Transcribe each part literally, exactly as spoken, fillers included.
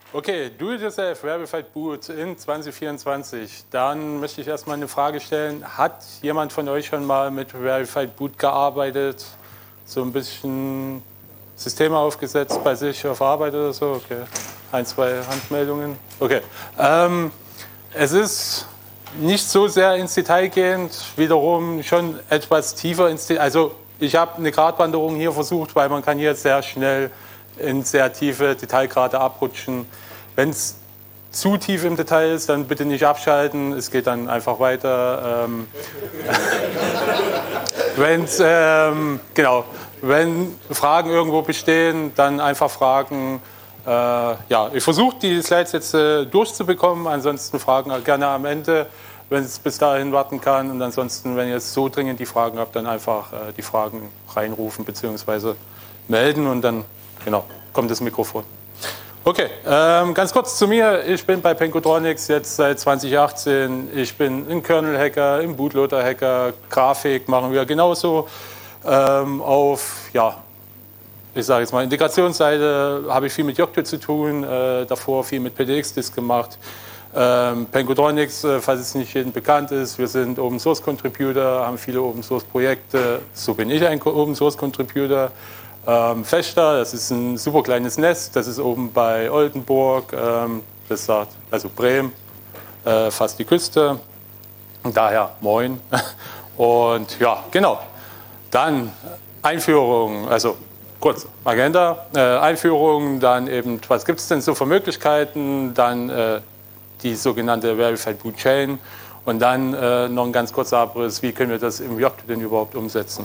Okay, Do-it-yourself, Verified Boot in zwanzig vierundzwanzig. Dann möchte ich erstmal eine Frage stellen. Hat jemand von euch schon mal mit Verified Boot gearbeitet? So ein bisschen Systeme aufgesetzt bei sich auf Arbeit oder so? Okay, ein, zwei Handmeldungen. Okay. Ähm, es ist nicht so sehr ins Detail gehend, wiederum schon etwas tiefer ins Detail. Also ich habe eine Gratwanderung hier versucht, weil man kann hier sehr schnell in sehr tiefe Detailgrade abrutschen. Wenn es zu tief im Detail ist, dann bitte nicht abschalten. Es geht dann einfach weiter. Ähm, wenn's, ähm, genau, wenn Fragen irgendwo bestehen, dann einfach fragen. Äh, ja, ich versuche die Slides jetzt äh, durchzubekommen. Ansonsten Fragen gerne am Ende, wenn es bis dahin warten kann. Und ansonsten, wenn ihr jetzt so dringend die Fragen habt, dann einfach äh, die Fragen reinrufen bzw. melden und dann genau, kommt das Mikrofon. Okay, ähm, ganz kurz zu mir. Ich bin bei Pencotronics jetzt seit zwanzig achtzehn. Ich bin ein Kernel-Hacker, ein Bootloader-Hacker, Grafik machen wir genauso. Ähm, auf, ja, ich sage jetzt mal, Integrationsseite habe ich viel mit Yocto zu tun, äh, davor viel mit P D X-Disk gemacht. Ähm, Pencotronics, äh, falls es nicht jedem bekannt ist, wir sind Open-Source-Contributor, haben viele Open-Source-Projekte. So bin ich ein Open-Source-Contributor. Ähm, Fechter, das ist ein super kleines Nest, das ist oben bei Oldenburg, ähm, das sagt, also Bremen, äh, fast die Küste, und daher moin. Und ja, genau, dann Einführung, also kurz Agenda, äh, Einführung, dann eben, was gibt es denn so für Möglichkeiten, dann äh, die sogenannte Verified Boot Chain und dann äh, noch ein ganz kurzer Abriss, wie können wir das im Yocto denn überhaupt umsetzen.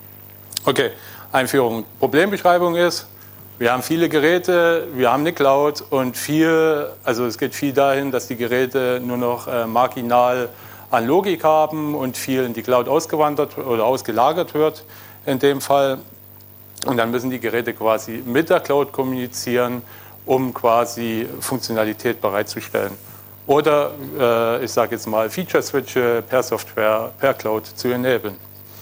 Okay. Einführung. Problembeschreibung ist, wir haben viele Geräte, wir haben eine Cloud und viel, also es geht viel dahin, dass die Geräte nur noch äh, marginal an Logik haben und viel in die Cloud ausgewandert oder ausgelagert wird in dem Fall. Und dann müssen die Geräte quasi mit der Cloud kommunizieren, um quasi Funktionalität bereitzustellen. Oder äh, ich sage jetzt mal Feature-Switche per Software, per Cloud zu enablen.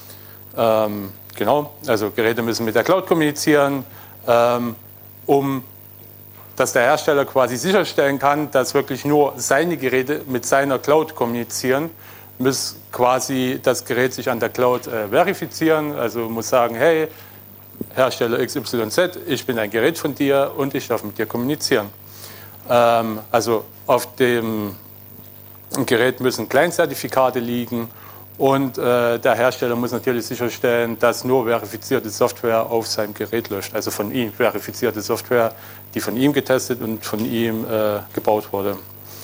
Ähm, Genau, also Geräte müssen mit der Cloud kommunizieren, ähm, um dass der Hersteller quasi sicherstellen kann, dass wirklich nur seine Geräte mit seiner Cloud kommunizieren, muss quasi das Gerät sich an der Cloud äh, verifizieren, also muss sagen, hey, Hersteller X Y Z, ich bin ein Gerät von dir und ich darf mit dir kommunizieren. Ähm, also auf dem Gerät müssen Client-Zertifikate liegen. Und äh, der Hersteller muss natürlich sicherstellen, dass nur verifizierte Software auf seinem Gerät läuft. Also von ihm verifizierte Software, die von ihm getestet und von ihm äh, gebaut wurde.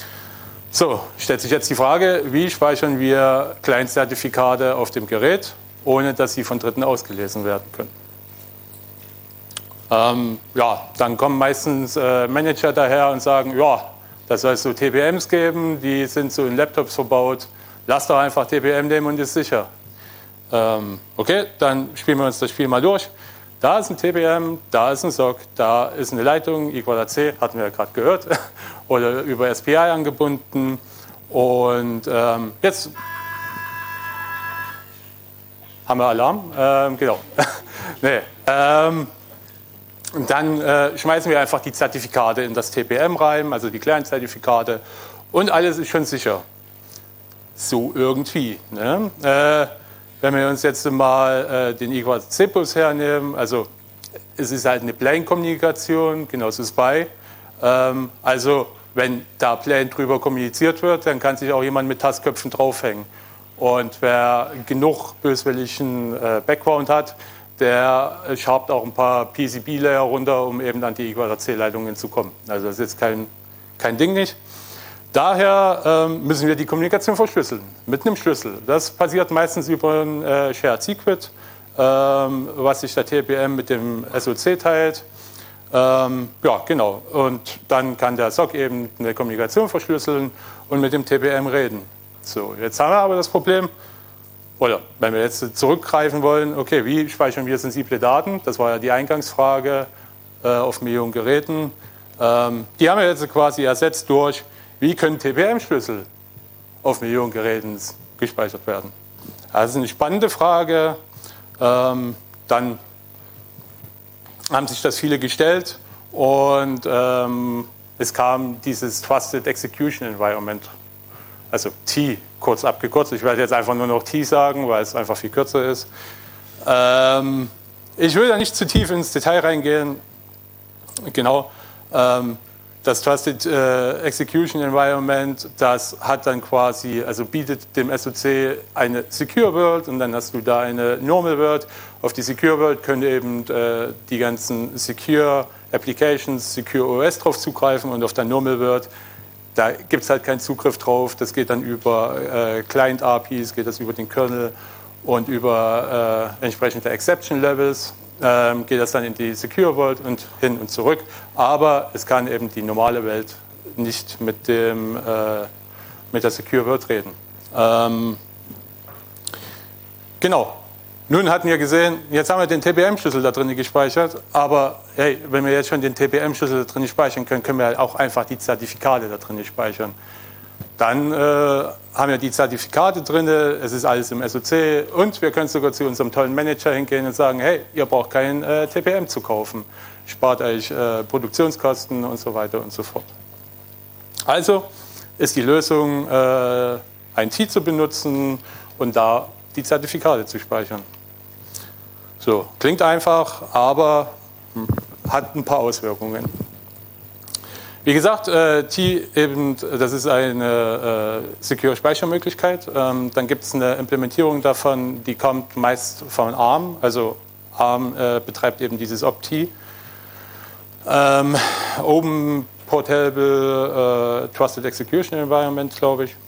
So, stellt sich jetzt die Frage, wie speichern wir Client-Zertifikate auf dem Gerät, ohne dass sie von Dritten ausgelesen werden können. Ähm, ja, dann kommen meistens äh, Manager daher und sagen, ja, da soll es so T P Ms geben, die sind so in Laptops verbaut. Lass doch einfach T P M nehmen und ist sicher. Ähm, okay, dann spielen wir uns das Spiel mal durch. Da ist ein T P M, da ist ein S O C, da ist eine Leitung, I Quadrat C, hatten wir ja gerade gehört, oder über S P I angebunden. Und ähm, jetzt haben wir Alarm. Ähm, genau. nee, ähm, und dann äh, schmeißen wir einfach die Zertifikate in das T P M rein, also die Client-Zertifikate, und alles ist schon sicher. So irgendwie. Ne? Äh, wenn wir uns jetzt mal äh, den I Quadrat C-Bus hernehmen, also es ist halt eine Plain-Kommunikation, genauso ist bei. Ähm, also wenn da Plain drüber kommuniziert wird, dann kann sich auch jemand mit Tastköpfen draufhängen. Und wer genug böswilligen äh, Background hat, der schabt auch ein paar P C B-Layer runter, um eben an die I Quadrat C-Leitungen zu kommen. Also das ist jetzt kein, kein Ding nicht. Daher ähm, müssen wir die Kommunikation verschlüsseln, mit einem Schlüssel. Das passiert meistens über ein äh, Shared Secret, ähm, was sich der T P M mit dem S O C teilt. Ähm, ja, genau. Und dann kann der S O C eben eine Kommunikation verschlüsseln und mit dem T P M reden. So, jetzt haben wir aber das Problem, oder wenn wir jetzt zurückgreifen wollen, okay, wie speichern wir sensible Daten? Das war ja die Eingangsfrage äh, auf Millionen Geräten. Ähm, die haben wir jetzt quasi ersetzt durch, wie können T P M-Schlüssel auf Millionen Geräten gespeichert werden? Das ist eine spannende Frage. Ähm, dann haben sich das viele gestellt und ähm, es kam dieses Trusted Execution Environment, also T, kurz abgekürzt. Ich werde jetzt einfach nur noch T sagen, weil es einfach viel kürzer ist. Ähm, ich will da nicht zu tief ins Detail reingehen. Genau. Ähm, Das Trusted äh, Execution Environment, das hat dann quasi, also bietet dem S O C eine Secure World und dann hast du da eine Normal World. Auf die Secure World können eben äh, die ganzen Secure Applications, Secure O S drauf zugreifen und auf der Normal World, da gibt es halt keinen Zugriff drauf. Das geht dann über äh, Client-A P Is, geht das über den Kernel und über äh, entsprechende Exception Levels. Ähm, geht das dann in die Secure World und hin und zurück. Aber es kann eben die normale Welt nicht mit, dem, äh, mit der Secure World reden. Ähm, genau. Nun hatten wir gesehen, jetzt haben wir den T B M-Schlüssel da drin gespeichert, aber hey, wenn wir jetzt schon den T B M-Schlüssel da drin speichern können, können wir halt auch einfach die Zertifikate da drin speichern. Dann äh, haben wir die Zertifikate drin, es ist alles im S O C und wir können sogar zu unserem tollen Manager hingehen und sagen, hey, ihr braucht kein äh, T P M zu kaufen, spart euch äh, Produktionskosten und so weiter und so fort. Also ist die Lösung, äh, ein T zu benutzen und da die Zertifikate zu speichern. So, klingt einfach, aber hm, hat ein paar Auswirkungen. Wie gesagt, äh, T eben, das ist eine äh, secure Speichermöglichkeit. Ähm, dann gibt es eine Implementierung davon, die kommt meist von ARM. Also ARM äh, betreibt eben dieses Opt-T. Ähm, Open Portable äh, Trusted Execution Environment, glaube ich.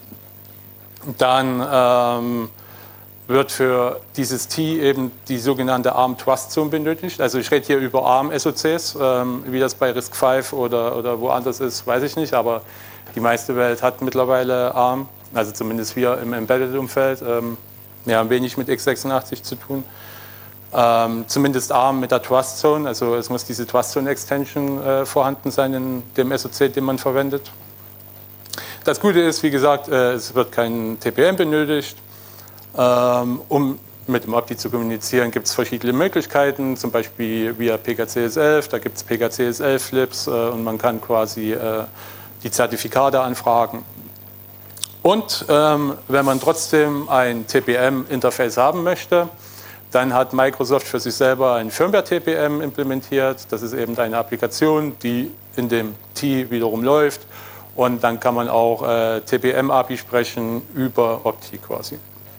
Dann ähm, wird für dieses T eben die sogenannte ARM Trust Zone benötigt. Also ich rede hier über ARM S O Cs, ähm, wie das bei RISC fünf oder, oder woanders ist, weiß ich nicht, aber die meiste Welt hat mittlerweile ARM, also zumindest wir im Embedded-Umfeld. Ähm, wir haben wenig mit x sechsundachtzig zu tun. Ähm, zumindest ARM mit der Trust Zone, also es muss diese Trust Zone Extension äh, vorhanden sein in dem S O C, den man verwendet. Das Gute ist, wie gesagt, äh, es wird kein T P M benötigt. Um mit dem Opti zu kommunizieren, gibt es verschiedene Möglichkeiten, zum Beispiel via P K C S elf, da gibt es P K C S elf Flips und man kann quasi die Zertifikate anfragen. Und ähm, wenn man trotzdem ein T P M-Interface haben möchte, dann hat Microsoft für sich selber ein Firmware-T P M implementiert. Das ist eben eine Applikation, die in dem T wiederum läuft und dann kann man auch äh, T P M-A P I sprechen über Opti quasi.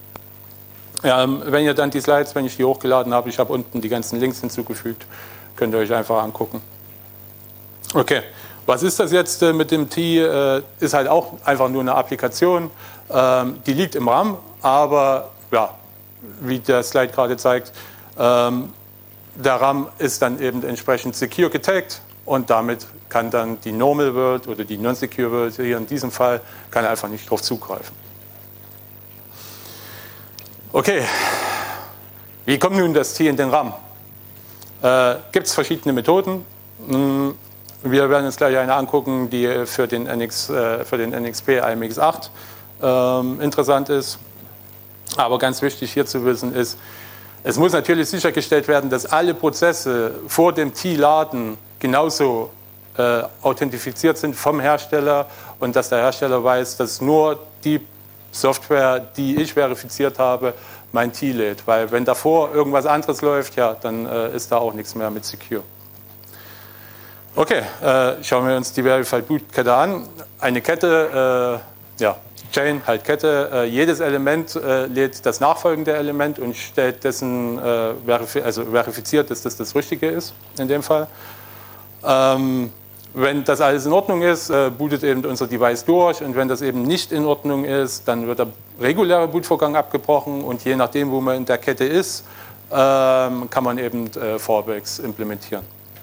Ähm, wenn ihr dann die Slides, wenn ich die hochgeladen habe, ich habe unten die ganzen Links hinzugefügt, könnt ihr euch einfach angucken. Okay, was ist das jetzt äh, mit dem T? Äh, ist halt auch einfach nur eine Applikation, ähm, die liegt im RAM, aber ja, wie der Slide gerade zeigt, ähm, der RAM ist dann eben entsprechend secure getaggt und damit kann dann die Normal World oder die Non-Secure World hier in diesem Fall kann einfach nicht drauf zugreifen. Okay, wie kommt nun das T in den RAM? Äh, Gibt es verschiedene Methoden. Wir werden uns gleich eine angucken, die für den, N X, äh, für den N X P A M X acht äh, interessant ist. Aber ganz wichtig hier zu wissen ist, es muss natürlich sichergestellt werden, dass alle Prozesse vor dem T-Laden genauso äh, authentifiziert sind vom Hersteller und dass der Hersteller weiß, dass nur die Software, die ich verifiziert habe, mein T lädt. Weil wenn davor irgendwas anderes läuft, ja, dann äh, ist da auch nichts mehr mit Secure. Okay, äh, schauen wir uns die Verified Boot Kette an. Eine Kette, äh, ja, Chain, halt Kette. Äh, jedes Element äh, lädt das nachfolgende Element und stellt dessen, äh, verifi also verifiziert, dass das das Richtige ist, in dem Fall. Ähm, Wenn das alles in Ordnung ist, äh, bootet eben unser Device durch und wenn das eben nicht in Ordnung ist, dann wird der reguläre Bootvorgang abgebrochen und je nachdem, wo man in der Kette ist, ähm, kann man eben äh, Fallbacks implementieren.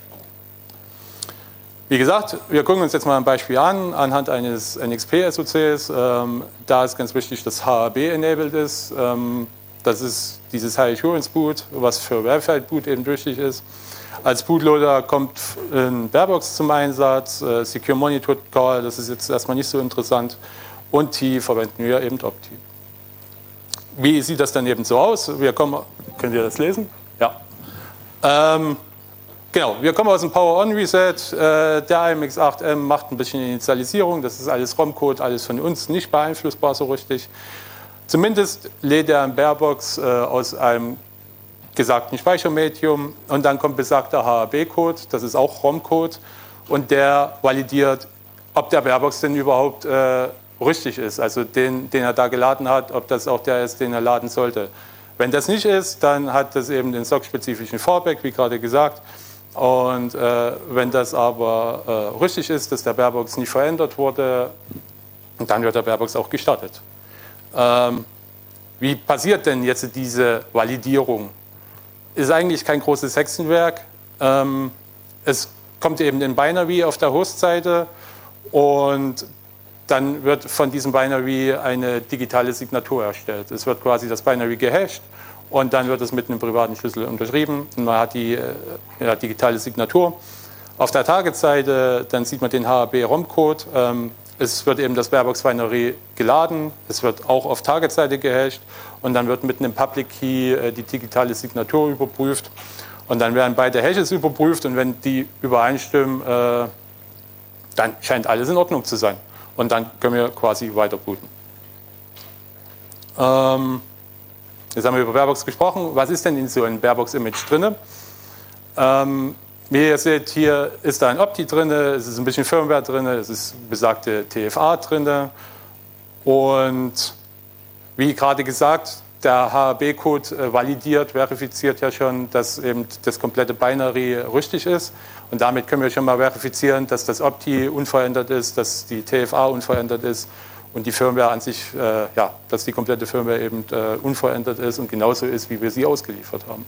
Wie gesagt, wir gucken uns jetzt mal ein Beispiel an, anhand eines N X P-S O Cs. Ähm, da ist ganz wichtig, dass H A B enabled ist. Ähm, das ist dieses High Assurance Boot, was für Verified Boot eben wichtig ist. Als Bootloader kommt ein Barebox zum Einsatz, äh, Secure Monitor Call, das ist jetzt erstmal nicht so interessant. Und T verwenden wir eben Opti. Wie sieht das dann eben so aus? Wir kommen, könnt ihr das lesen? Ja. Ähm, Genau, wir kommen aus dem Power-On-Reset. Äh, der I M X acht M macht ein bisschen Initialisierung. Das ist alles ROM-Code, alles von uns nicht beeinflussbar so richtig. Zumindest lädt er ein Barebox äh, aus einem gesagten Speichermedium und dann kommt besagter H A B-Code, das ist auch ROM-Code und der validiert, ob der Barebox denn überhaupt äh, richtig ist, also den, den er da geladen hat, ob das auch der ist, den er laden sollte. Wenn das nicht ist, dann hat das eben den S O C-spezifischen Fallback, wie gerade gesagt. Und äh, wenn das aber äh, richtig ist, dass der Barebox nicht verändert wurde, dann wird der Barebox auch gestartet. Ähm, wie passiert denn jetzt diese Validierung? Ist eigentlich kein großes Hexenwerk. Ähm, es kommt eben in Binary auf der Hostseite und dann wird von diesem Binary eine digitale Signatur erstellt. Es wird quasi das Binary gehasht und dann wird es mit einem privaten Schlüssel unterschrieben und man hat die äh, ja, digitale Signatur. Auf der Targetseite, dann sieht man den H A B-ROM-Code. Ähm, es wird eben das Barebox-Binary geladen, es wird auch auf Targetseite gehasht und dann wird mit einem Public Key äh, die digitale Signatur überprüft und dann werden beide Hashes überprüft und wenn die übereinstimmen, äh, dann scheint alles in Ordnung zu sein. Und dann können wir quasi weiter booten. Ähm, jetzt haben wir über Barebox gesprochen. Was ist denn in so einem Barebox-Image drin? Ähm, wie ihr seht, hier ist da ein Opti drin, es ist ein bisschen Firmware drin, es ist besagte T F A drin. Und wie gerade gesagt, der H A B-Code validiert, verifiziert ja schon, dass eben das komplette Binary richtig ist. Und damit können wir schon mal verifizieren, dass das Opti unverändert ist, dass die T F A unverändert ist und die Firmware an sich, äh, ja, dass die komplette Firmware eben äh, unverändert ist und genauso ist, wie wir sie ausgeliefert haben.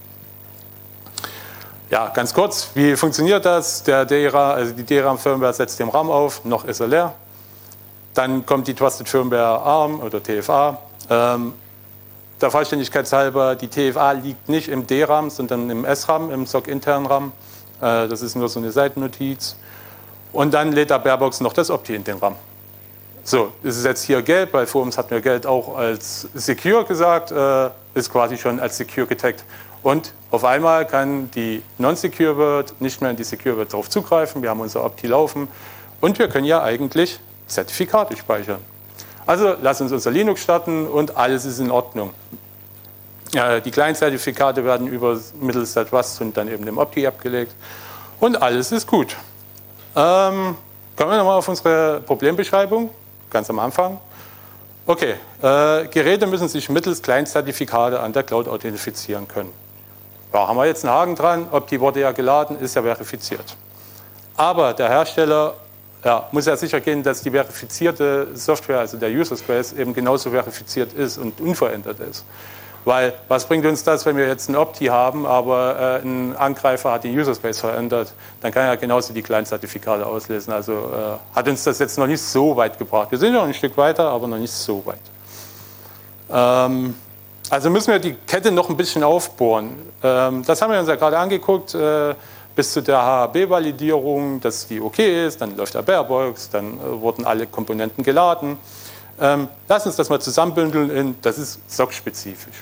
Ja, ganz kurz, wie funktioniert das? Der D RAM, also die D RAM-Firmware setzt den RAM auf, noch ist er leer. Dann kommt die Trusted Firmware ARM oder T F A. Ähm, der Vollständigkeit halber, die T F A liegt nicht im D RAM, sondern im S RAM, im S O C-internen RAM. Äh, das ist nur so eine Seitennotiz. Und dann lädt der Barebox noch das Opti in den RAM. So, ist es jetzt hier gelb, weil vor uns hatten wir Gelb auch als Secure gesagt, äh, ist quasi schon als Secure getaggt. Und auf einmal kann die Non-Secure Word nicht mehr in die Secure Word darauf zugreifen. Wir haben unser Opti laufen und wir können ja eigentlich Zertifikate speichern. Also lass uns unser Linux starten und alles ist in Ordnung. Ja, die kleinen Zertifikate werden über mittels der Trust und dann eben dem Opti abgelegt und alles ist gut. Ähm, kommen wir nochmal auf unsere Problembeschreibung, ganz am Anfang. Okay, äh, Geräte müssen sich mittels Client-Zertifikate an der Cloud authentifizieren können. Ja, haben wir jetzt einen Haken dran, Opti wurde ja geladen, ist ja verifiziert. Aber der Hersteller ja, muss ja sicher gehen, dass die verifizierte Software, also der User Space, eben genauso verifiziert ist und unverändert ist. Weil, was bringt uns das, wenn wir jetzt ein Opti haben, aber äh, ein Angreifer hat den User Space verändert, dann kann er genauso die Client-Zertifikate auslesen. Also äh, hat uns das jetzt noch nicht so weit gebracht. Wir sind noch ein Stück weiter, aber noch nicht so weit. Ähm, also müssen wir die Kette noch ein bisschen aufbohren. Ähm, das haben wir uns ja gerade angeguckt, äh, bis zu der H A B-Validierung, dass die okay ist, dann läuft der Barebox, dann äh, wurden alle Komponenten geladen. Ähm, lass uns das mal zusammenbündeln in, das ist S O C-spezifisch.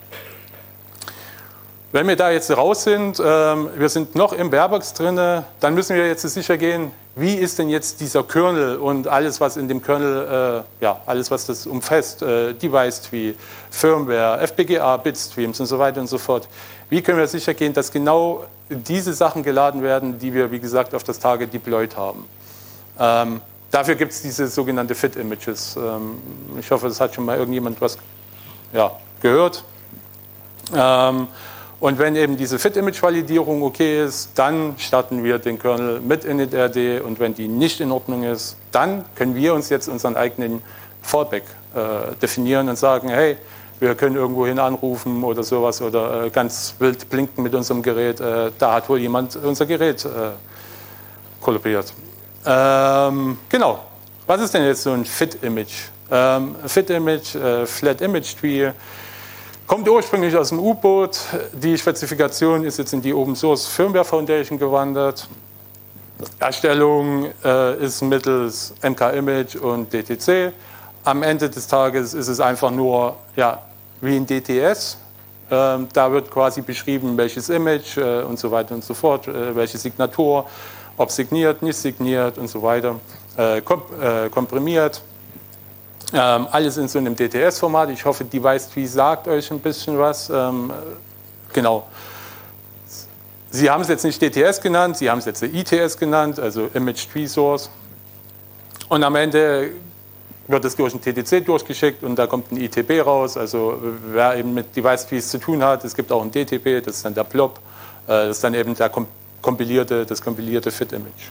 Wenn wir da jetzt raus sind, ähm, wir sind noch im Barebox drin, dann müssen wir jetzt sicher gehen, wie ist denn jetzt dieser Kernel und alles, was in dem Kernel, äh, ja, alles, was das umfasst, äh, Device Tree, Firmware, F P G A, Bitstreams und so weiter und so fort. Wie können wir sicher gehen, dass genau diese Sachen geladen werden, die wir, wie gesagt, auf das Target deployed haben? Ähm, dafür gibt es diese sogenannte Fit-Images. Ähm, ich hoffe, das hat schon mal irgendjemand was ja, gehört. Ähm, Und wenn eben diese Fit-Image-Validierung okay ist, dann starten wir den Kernel mit initRD und wenn die nicht in Ordnung ist, dann können wir uns jetzt unseren eigenen Fallback äh, definieren und sagen, hey, wir können irgendwo hin anrufen oder sowas oder äh, ganz wild blinken mit unserem Gerät, äh, da hat wohl jemand unser Gerät äh, kollabiert. Ähm, genau, was ist denn jetzt so ein Fit-Image? Ähm, Fit-Image, äh, Flat Image Tree, kommt ursprünglich aus dem U-Boot. Die Spezifikation ist jetzt in die Open Source Firmware Foundation gewandert. Erstellung äh, ist mittels M K-Image und D T C. Am Ende des Tages ist es einfach nur ja, wie ein D T S. Ähm, da wird quasi beschrieben, welches Image äh, und so weiter und so fort, äh, welche Signatur, ob signiert, nicht signiert und so weiter, äh, komp äh, komprimiert. Ähm, alles in so einem D T S-Format. Ich hoffe, Device-Tree sagt euch ein bisschen was. Ähm, genau. Sie haben es jetzt nicht D T S genannt, Sie haben es jetzt I T S genannt, also Image Tree Source. Und am Ende wird es durch ein T T C durchgeschickt und da kommt ein I T B raus. Also wer eben mit Device Trees zu tun hat, es gibt auch ein D T B, das ist dann der Blob, das ist dann eben der kompilierte, das kompilierte Fit-Image.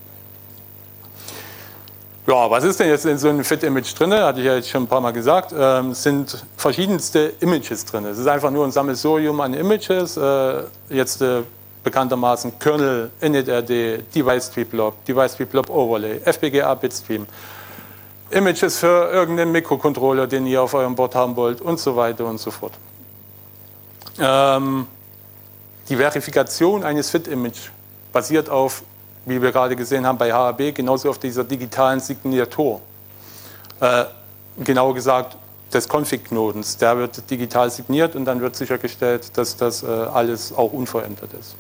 Ja, was ist denn jetzt in so einem Fit-Image drin? Hatte ich ja jetzt schon ein paar Mal gesagt. Ähm, es sind verschiedenste Images drin. Es ist einfach nur ein Sammelsurium an Images. Äh, jetzt äh, bekanntermaßen Kernel, initRD, Device-Tree-Blob, Device-Tree-Blob Overlay, F P G A-Bitstream, Images für irgendeinen Mikrocontroller, den ihr auf eurem Board haben wollt und so weiter und so fort. Ähm, die Verifikation eines Fit-Image basiert auf, wie wir gerade gesehen haben bei H A B, genauso auf dieser digitalen Signatur. Äh, genauer gesagt, des Config-Knotens. Der wird digital signiert und dann wird sichergestellt, dass das äh, alles auch unverändert ist.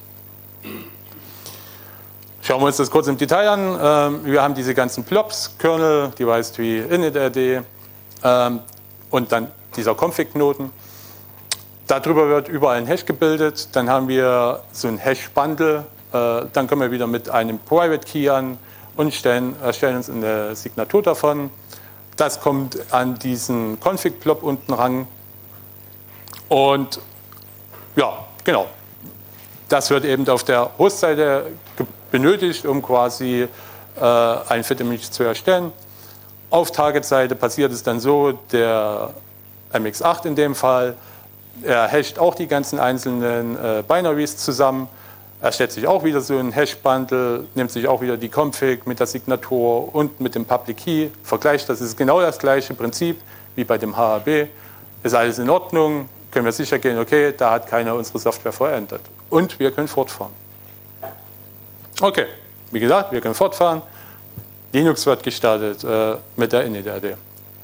Schauen wir uns das kurz im Detail an. Ähm, wir haben diese ganzen Blobs, Kernel, Device Tree, initRD ähm, und dann dieser Config-Knoten. Darüber wird überall ein Hash gebildet. Dann haben wir so ein Hash-Bundle. Dann kommen wir wieder mit einem Private Key an und stellen, erstellen uns eine Signatur davon. Das kommt an diesen Config-Blob unten ran. Und ja, genau. Das wird eben auf der Hostseite benötigt, um quasi äh, ein Fit-Image zu erstellen. Auf Target-Seite passiert es dann so, der M X acht in dem Fall, er hasht auch die ganzen einzelnen äh, Binaries zusammen. Er stellt sich auch wieder so ein Hash-Bundle, nimmt sich auch wieder die Config mit der Signatur und mit dem Public Key, vergleicht, das ist genau das gleiche Prinzip wie bei dem H A B. Ist alles in Ordnung, können wir sicher gehen, okay, da hat keiner unsere Software verändert. Und wir können fortfahren. Okay, wie gesagt, wir können fortfahren. Linux wird gestartet äh, mit der initRD.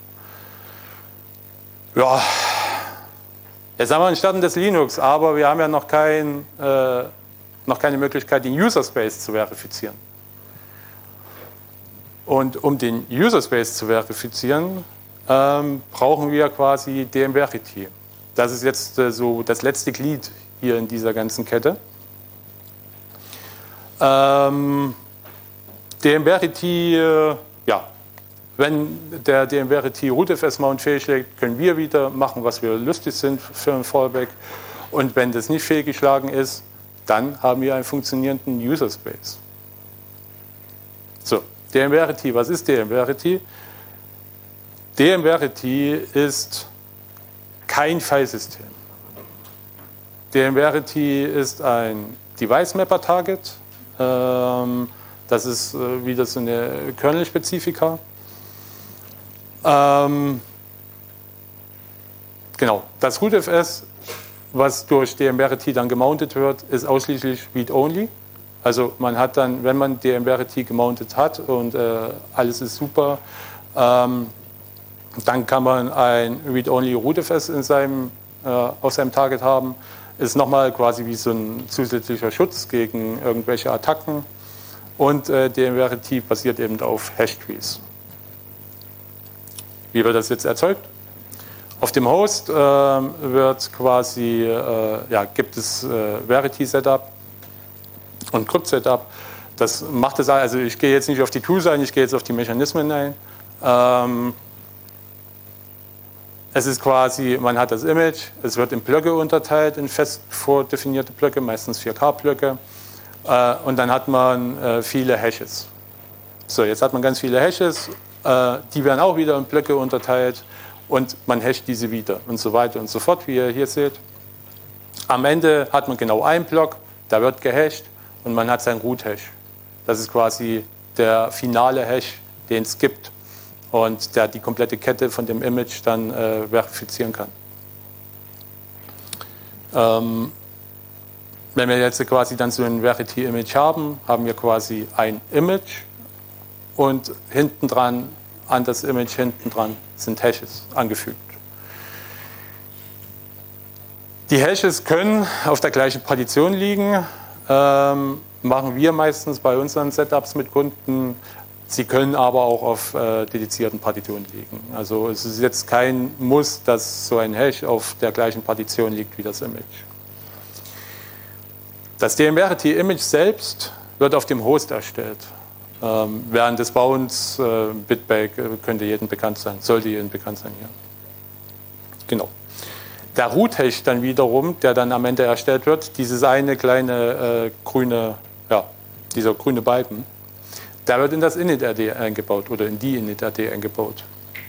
Ja, jetzt haben wir ein startendes Linux, aber wir haben ja noch kein... Äh, noch keine Möglichkeit, den User Space zu verifizieren. Und um den User Space zu verifizieren, ähm, brauchen wir quasi dmverity. Das ist jetzt äh, so das letzte Glied hier in dieser ganzen Kette. Ähm, dmverity, äh, ja, wenn der dmverity rootfs-Mount fehlschlägt, können wir wieder machen, was wir lustig sind für ein Fallback. Und wenn das nicht fehlgeschlagen ist, dann haben wir einen funktionierenden User Space. So, dmverity, was ist dmverity? dmverity ist kein Filesystem. dmverity ist ein Device Mapper Target. Ähm, das ist äh, wieder so eine Kernel-Spezifika. Ähm, genau, das rootfs, was durch dmverity dann gemountet wird, ist ausschließlich read-only. Also man hat dann, wenn man dmverity gemountet hat und äh, alles ist super, ähm, dann kann man ein read-only rootfs in seinem, äh, auf seinem Target haben. Ist nochmal quasi wie so ein zusätzlicher Schutz gegen irgendwelche Attacken. Und äh, dmverity basiert eben auf Hashtrees. Wie wird das jetzt erzeugt? Auf dem Host äh, wird quasi, äh, ja, gibt es äh, Verity-Setup und Crypt-Setup. Das macht es, also ich gehe jetzt nicht auf die Tools ein, ich gehe jetzt auf die Mechanismen ein. Ähm, es ist quasi, man hat das Image, es wird in Blöcke unterteilt, in fest vordefinierte Blöcke, meistens vier K-Blöcke. Äh, und dann hat man äh, viele Hashes. So, jetzt hat man ganz viele Hashes, äh, die werden auch wieder in Blöcke unterteilt. Und man hasht diese wieder und so weiter und so fort, wie ihr hier seht. Am Ende hat man genau einen Block, da wird gehasht und man hat seinen Root-Hash. Das ist quasi der finale Hash, den es gibt und der die komplette Kette von dem Image dann äh, verifizieren kann. Ähm, wenn wir jetzt quasi dann so ein Verity-Image haben, haben wir quasi ein Image und hinten dran, an das Image hinten dran sind Hashes angefügt. Die Hashes können auf der gleichen Partition liegen, ähm, machen wir meistens bei unseren Setups mit Kunden. Sie können aber auch auf äh, dedizierten Partitionen liegen. Also es ist jetzt kein Muss, dass so ein Hash auf der gleichen Partition liegt wie das Image. Das D M Verity-Image selbst wird auf dem Host erstellt. Ähm, während des Bauens, äh, Bitbake, äh, könnte jedem bekannt sein, sollte jedem bekannt sein hier. Genau. Der Root-Hash dann wiederum, der dann am Ende erstellt wird, dieses eine kleine äh, grüne, ja, dieser grüne Balken, der wird in das init-R D eingebaut oder in die init-R D eingebaut.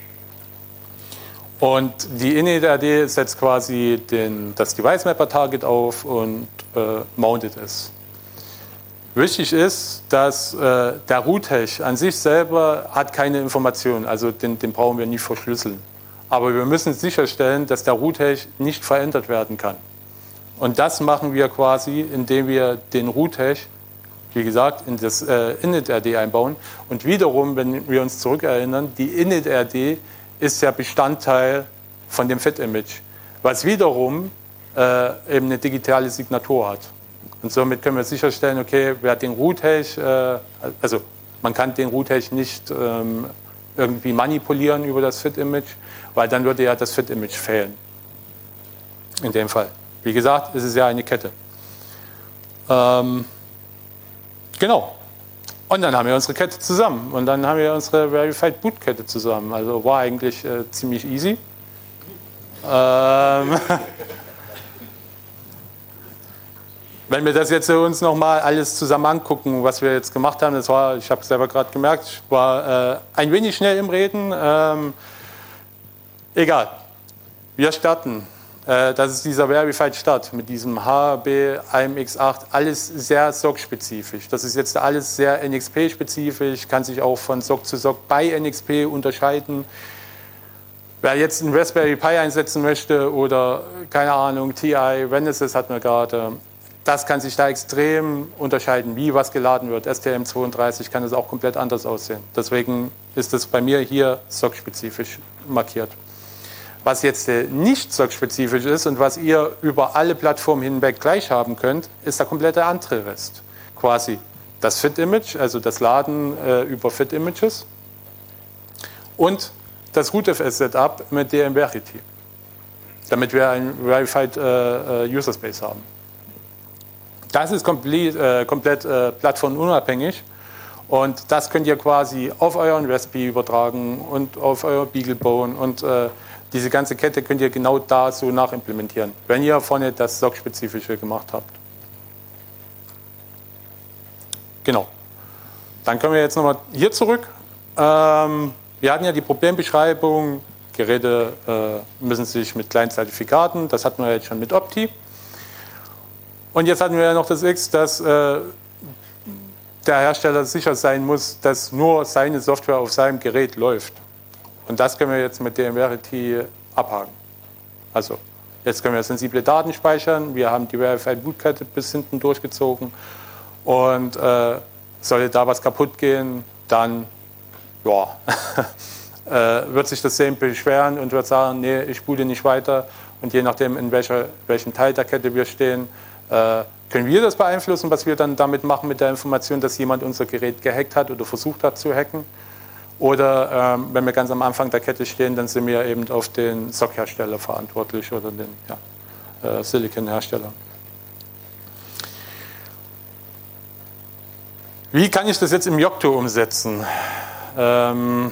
Und die init-R D setzt quasi den, das Device-Mapper-Target auf und äh, mountet es. Wichtig ist, dass äh, der Root-Hash an sich selber hat keine Informationen, also den, den brauchen wir nicht verschlüsseln. Aber wir müssen sicherstellen, dass der Root-Hash nicht verändert werden kann. Und das machen wir quasi, indem wir den Root-Hash, wie gesagt, in das äh, init-R D einbauen. Und wiederum, wenn wir uns zurückerinnern, die init-R D ist ja Bestandteil von dem Fit-Image, was wiederum äh, eben eine digitale Signatur hat. Und somit können wir sicherstellen, okay, wer den Root-Hash, äh, also man kann den Root-Hash nicht ähm, irgendwie manipulieren über das Fit-Image, weil dann würde ja das Fit-Image fehlen. In dem Fall. Wie gesagt, es ist ja eine Kette. Ähm, genau. Und dann haben wir unsere Kette zusammen. Und dann haben wir unsere Verified Boot Kette zusammen. Also war eigentlich äh, ziemlich easy. Ähm, Wenn wir das jetzt uns nochmal alles zusammen angucken, was wir jetzt gemacht haben, das war, ich habe es selber gerade gemerkt, ich war äh, ein wenig schnell im Reden. Ähm, egal, wir starten. Äh, das ist dieser Verified Start mit diesem H B A M X acht, alles sehr S O C-spezifisch. Das ist jetzt alles sehr N X P-spezifisch, kann sich auch von S O C zu S O C bei N X P unterscheiden. Wer jetzt einen Raspberry Pi einsetzen möchte oder, keine Ahnung, T I, Renesas hatten wir gerade, das kann sich da extrem unterscheiden, wie was geladen wird. S T M zweiunddreißig kann es auch komplett anders aussehen. Deswegen ist es bei mir hier S O C-spezifisch markiert. Was jetzt nicht S O C-spezifisch ist und was ihr über alle Plattformen hinweg gleich haben könnt, ist der komplette andere Rest. Quasi das Fit-Image, also das Laden äh, über Fit-Images und das rootfs-Setup mit D M Verity, damit wir ein Verified äh, User Space haben. Das ist komplett, äh, komplett äh, plattformunabhängig und das könnt ihr quasi auf euren Raspberry übertragen und auf euer BeagleBone und äh, diese ganze Kette könnt ihr genau da so nachimplementieren, wenn ihr vorne das S O C-spezifische gemacht habt. Genau. Dann kommen wir jetzt nochmal hier zurück. Ähm, wir hatten ja die Problembeschreibung, Geräte äh, müssen sich mit kleinen Zertifikaten, das hatten wir jetzt schon mit Opti. Und jetzt hatten wir ja noch das X, dass äh, der Hersteller sicher sein muss, dass nur seine Software auf seinem Gerät läuft. Und das können wir jetzt mit D M Verity abhaken. Also, jetzt können wir sensible Daten speichern. Wir haben die Verified Boot Kette bis hinten durchgezogen. Und äh, sollte da was kaputt gehen, dann ja, äh, wird sich das System beschweren und wird sagen, nee, ich boote nicht weiter. Und je nachdem, in welcher, welchem Teil der Kette wir stehen, äh, können wir das beeinflussen, was wir dann damit machen mit der Information, dass jemand unser Gerät gehackt hat oder versucht hat zu hacken. Oder ähm, wenn wir ganz am Anfang der Kette stehen, dann sind wir eben auf den S O C-Hersteller verantwortlich oder den ja, äh, Silicon-Hersteller. Wie kann ich das jetzt im Yocto umsetzen? Ähm,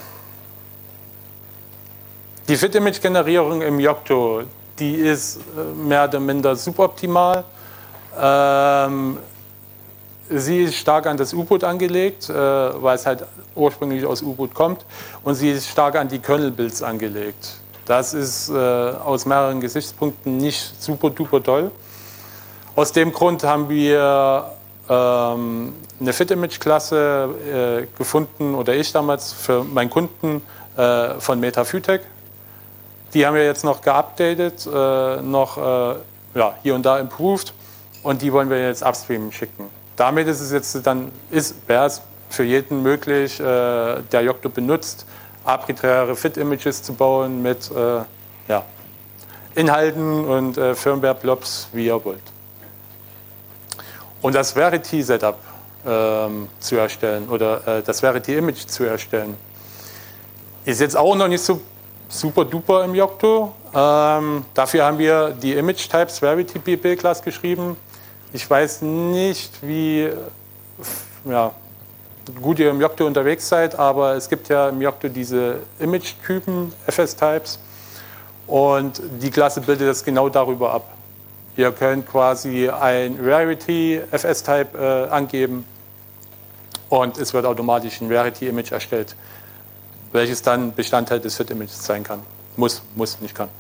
die Fit-Image-Generierung im Yocto, die ist mehr oder minder suboptimal. Ähm, sie ist stark an das U-Boot angelegt, äh, weil es halt ursprünglich aus U-Boot kommt. Und sie ist stark an die Kernel-Builds angelegt. Das ist äh, aus mehreren Gesichtspunkten nicht super duper toll. Aus dem Grund haben wir ähm, eine Fit-Image-Klasse äh, gefunden, oder ich damals für meinen Kunden äh, von MetaFuTech. Die haben wir jetzt noch geupdatet, äh, noch äh, ja, hier und da improved und die wollen wir jetzt upstream schicken. Damit ist es jetzt dann, ist, wäre es für jeden möglich, äh, der Yocto benutzt, arbiträre Fit-Images zu bauen mit äh, ja, Inhalten und äh, Firmware-Blobs, wie ihr wollt. Und das Verity-Setup ähm, zu erstellen oder äh, das Verity-Image zu erstellen, ist jetzt auch noch nicht so super duper im Yocto. Ähm, dafür haben wir die Image-Types Verity-Build-Class geschrieben. Ich weiß nicht, wie ja, gut ihr im Yocto unterwegs seid, aber es gibt ja im Yocto diese Image-Typen, F S-Types, und die Klasse bildet das genau darüber ab. Ihr könnt quasi ein Verity F S-Type äh, angeben und es wird automatisch ein Verity-Image erstellt, welches dann Bestandteil des Fit-Images sein kann. Muss, muss, nicht kann.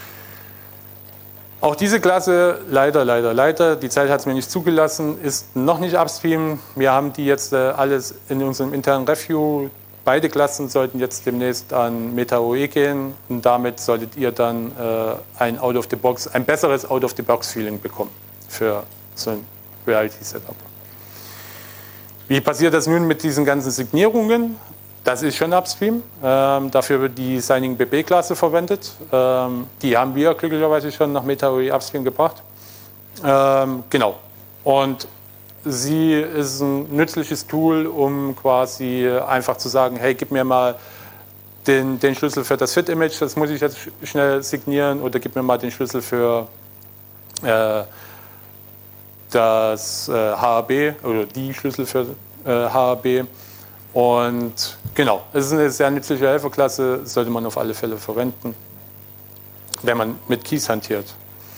Auch diese Klasse, leider, leider, leider, die Zeit hat es mir nicht zugelassen, ist noch nicht upstream. Wir haben die jetzt äh, alles in unserem internen Review. Beide Klassen sollten jetzt demnächst an MetaOE gehen und damit solltet ihr dann äh, ein Out-of-the-Box, ein besseres Out-of-the-Box-Feeling bekommen für so ein Reality-Setup. Wie passiert das nun mit diesen ganzen Signierungen? Das ist schon upstream. Ähm, dafür wird die Signing B B-Klasse verwendet. Ähm, die haben wir glücklicherweise schon nach MetaOE upstream gebracht. Ähm, genau. Und sie ist ein nützliches Tool, um quasi einfach zu sagen, hey, gib mir mal den, den Schlüssel für das Fit-Image, das muss ich jetzt schnell signieren, oder gib mir mal den Schlüssel für äh, das äh, H A B oder die Schlüssel für äh, H A B. Und genau, es ist eine sehr nützliche Helferklasse, sollte man auf alle Fälle verwenden, wenn man mit Keys hantiert.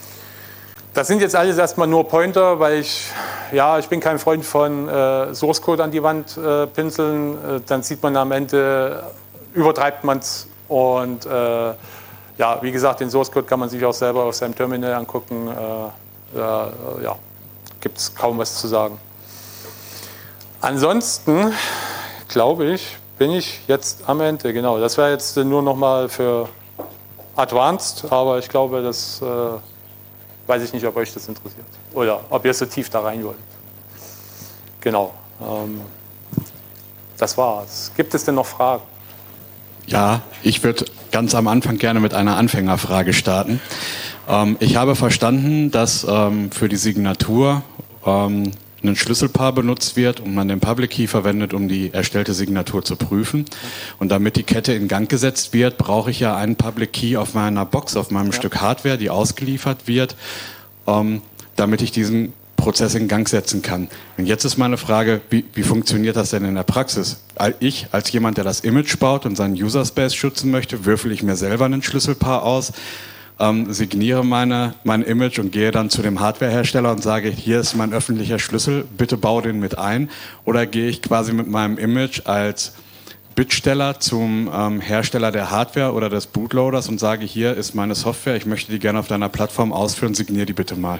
Das sind jetzt alles erstmal nur Pointer, weil ich, ja, ich bin kein Freund von äh, Source Code an die Wand äh, pinseln. Äh, dann sieht man am Ende, übertreibt man es. Und äh, ja, wie gesagt, den Source Code kann man sich auch selber auf seinem Terminal angucken. Äh, äh, ja, gibt es kaum was zu sagen. Ansonsten, glaube ich, bin ich jetzt am Ende. Genau, das wäre jetzt nur nochmal für Advanced, aber ich glaube, das... Äh, weiß ich nicht, ob euch das interessiert oder ob ihr so tief da rein wollt. Genau. Ähm, das war's. Gibt es denn noch Fragen? Ja, ich würde ganz am Anfang gerne mit einer Anfängerfrage starten. Ähm, ich habe verstanden, dass ähm, für die Signatur ähm, ein Schlüsselpaar benutzt wird und man den Public Key verwendet, um die erstellte Signatur zu prüfen. Und damit die Kette in Gang gesetzt wird, brauche ich ja einen Public Key auf meiner Box, auf meinem ja. Stück Hardware, die ausgeliefert wird, ähm, damit ich diesen Prozess in Gang setzen kann. Und jetzt ist meine Frage, wie, wie funktioniert das denn in der Praxis? Ich, als jemand, der das Image baut und seinen User Space schützen möchte, würfel ich mir selber ein Schlüsselpaar aus, Ähm, signiere meine, mein Image und gehe dann zu dem Hardwarehersteller und sage, hier ist mein öffentlicher Schlüssel, bitte bau den mit ein. Oder gehe ich quasi mit meinem Image als Bittsteller zum ähm, Hersteller der Hardware oder des Bootloaders und sage, hier ist meine Software, ich möchte die gerne auf deiner Plattform ausführen, signiere die bitte mal.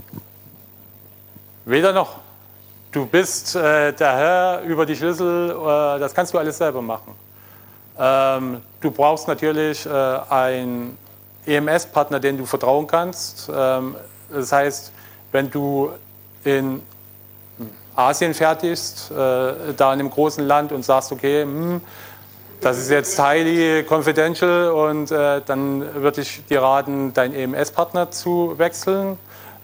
Weder noch. Du bist äh, der Herr über die Schlüssel, äh, das kannst du alles selber machen. Ähm, du brauchst natürlich äh, ein E M S-Partner, den du vertrauen kannst. Das heißt, wenn du in Asien fertigst, da in einem großen Land und sagst, okay, das ist jetzt highly confidential und dann würde ich dir raten, deinen E M S-Partner zu wechseln.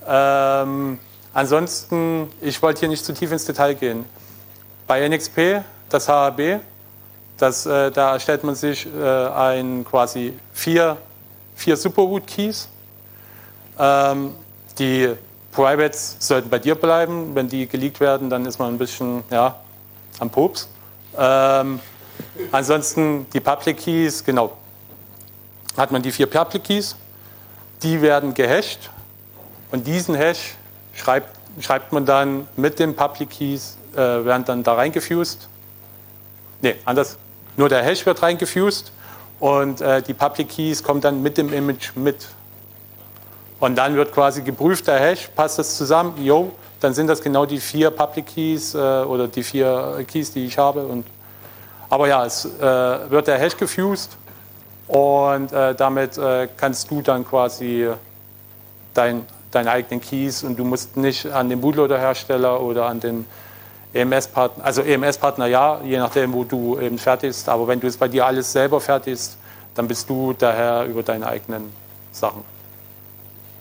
Ansonsten, ich wollte hier nicht zu tief ins Detail gehen. Bei N X P, das H A B, das, da erstellt man sich ein quasi vier vier Superroot-Keys. Ähm, die Privates sollten bei dir bleiben. Wenn die geleakt werden, dann ist man ein bisschen ja, am Pups. Ähm, ansonsten die Public Keys, genau. Hat man die vier Public Keys, die werden gehasht und diesen Hash schreibt, schreibt man dann mit den Public Keys, äh, werden dann da reingefused. Ne, anders. Nur der Hash wird reingefused. Und äh, die Public Keys kommen dann mit dem Image mit. Und dann wird quasi geprüft, der Hash, passt das zusammen? Jo, dann sind das genau die vier Public Keys äh, oder die vier Keys, die ich habe. Und, aber ja, es äh, wird der Hash gefused und äh, damit äh, kannst du dann quasi dein, deine eigenen Keys und du musst nicht an den Bootloader-Hersteller oder an den E M S-Partner, also E M S-Partner ja, je nachdem, wo du eben fertigst, aber wenn du es bei dir alles selber fertigst, dann bist du der Herr über deine eigenen Sachen.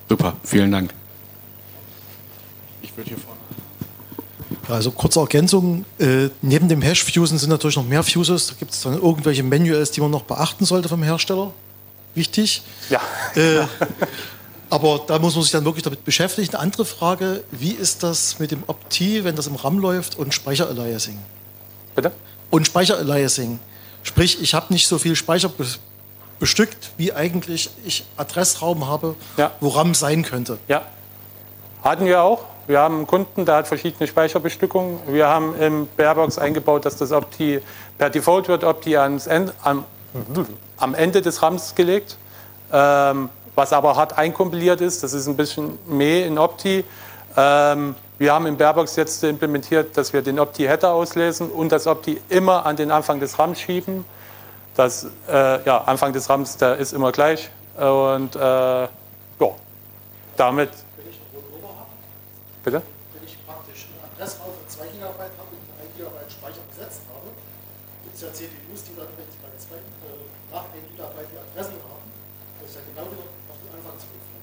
Super, vielen Dank. Ich würde hier vorne. Also kurze Ergänzung, äh, neben dem Hash-Fusen sind natürlich noch mehr Fuses. Da gibt es dann irgendwelche Manuals, die man noch beachten sollte vom Hersteller. Wichtig. Ja. Äh, aber da muss man sich dann wirklich damit beschäftigen. Eine andere Frage, wie ist das mit dem Opti, wenn das im RAM läuft und Speicher-Aliasing? Bitte? Und Speicher-Aliasing. Sprich, ich habe nicht so viel Speicher be bestückt, wie eigentlich ich Adressraum habe, ja. wo RAM sein könnte. Ja, hatten wir auch. Wir haben einen Kunden, der hat verschiedene Speicherbestückungen. Wir haben im Barebox eingebaut, dass das Opti per Default wird Opti ans Ende, am, am Ende des RAMs gelegt, ähm, was aber hart einkompiliert ist. Das ist ein bisschen mehr in Opti. Ähm, wir haben im Barebox jetzt implementiert, dass wir den Opti-Header auslesen und das Opti immer an den Anfang des RAMs schieben. Das äh, ja, Anfang des RAMs, der ist immer gleich. Und äh, ja, damit. Wenn ich einen Rollover habe, bitte? wenn ich praktisch einen Adressraum von zwei Gigabyte habe und ein Gigabyte Speicher besetzt habe, gibt es ja C P Us, die dann, wenn sie bei zwei, äh, nach einem Gigabyte die Adressen haben, das ist ja genau wieder auf den Anfang zurückfallen.